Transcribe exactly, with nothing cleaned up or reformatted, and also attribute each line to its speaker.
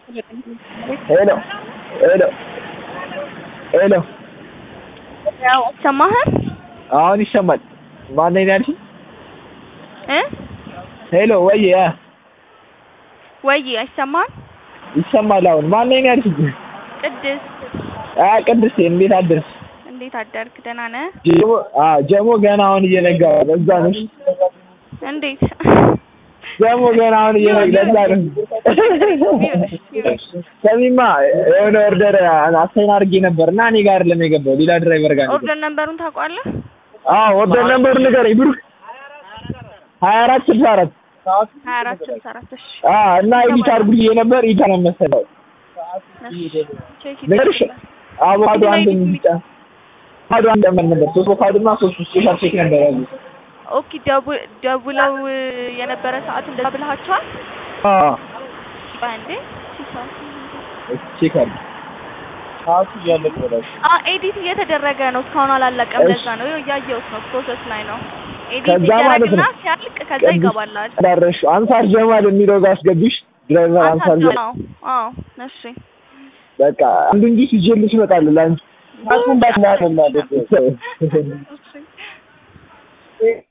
Speaker 1: Hello. Hello. Hello.
Speaker 2: ያው ሰማኸኝ?
Speaker 1: አሁን ይሰማል። ማን ነኝ ያልሽኝ?
Speaker 2: እ
Speaker 1: ሄሎ ወይ ያ
Speaker 2: ወይ አይሰማም?
Speaker 1: ይሰማል። አሁን ማን ነኝ ያልሽኝ?
Speaker 2: ቅድስት።
Speaker 1: አ ቅድስት እንዴት አደርሽ?
Speaker 2: እንዴት አደርክ? ደህና ነህ?
Speaker 1: ጀሞ አ ጀሞ ገና አሁን እየነጋ ለዛ ነው።
Speaker 2: እንዴት?
Speaker 1: ጀሞ ገና አሁን እየነጋ ለዛ ነው። ሰሚማ የሆነ ኦርደር አሳይን አድርጌ ነበርና እኔ ጋር አይደለም የገባው ሌላ ድራይቨር ጋር ነው።
Speaker 2: ኦርደር ነምበሩን ታውቀዋለህ?
Speaker 1: አዎ ኦርደር ነምበሩን ንገረኝ ብሩክ። ሀያ አራት ስልሳ አራት
Speaker 2: ሀያ አራት ስልሳ አራት እሺ።
Speaker 1: አ እና ኤዲት አድርጉልኝ ነበር ኢታ ነው መሰለው። ንገርሽ አቮካዶ አንድ እንዲጫ አቮካዶ አንድ ምን ነበር? ሶስት አቮካዶና ሶስት ስፔሻል ቼክ ነበር ያሉት።
Speaker 2: ኦኬ ደው- ደውለው የነበረ ሰዓት እንደዛ ብለሃቸዋል?
Speaker 1: አዎ
Speaker 2: ባንዴ
Speaker 1: ቼክ አድርግ። ሰዓቱ እያለቀ ነው።
Speaker 2: አ ኤዲት እየተደረገ ነው እስካሁን አላለቀም። ለዛ ነው እያየሁት ነው ፕሮሰስ ላይ ነው። ኤዲት
Speaker 1: ከዛ ማለት
Speaker 2: ይደረግና
Speaker 1: ነው
Speaker 2: ሲያልቅ ከዛ ይገባላል።
Speaker 1: ዳረሽ አንሳር ጀማል የሚለው ጋር አስገብሽ ድራይቨር አንሳር ጀማል።
Speaker 2: አዎ አዎ እሺ
Speaker 1: በቃ አንዱን ጊዜ ይዤልሽ እመጣለሁ ላንቺ አሁን ባትናደና ደስ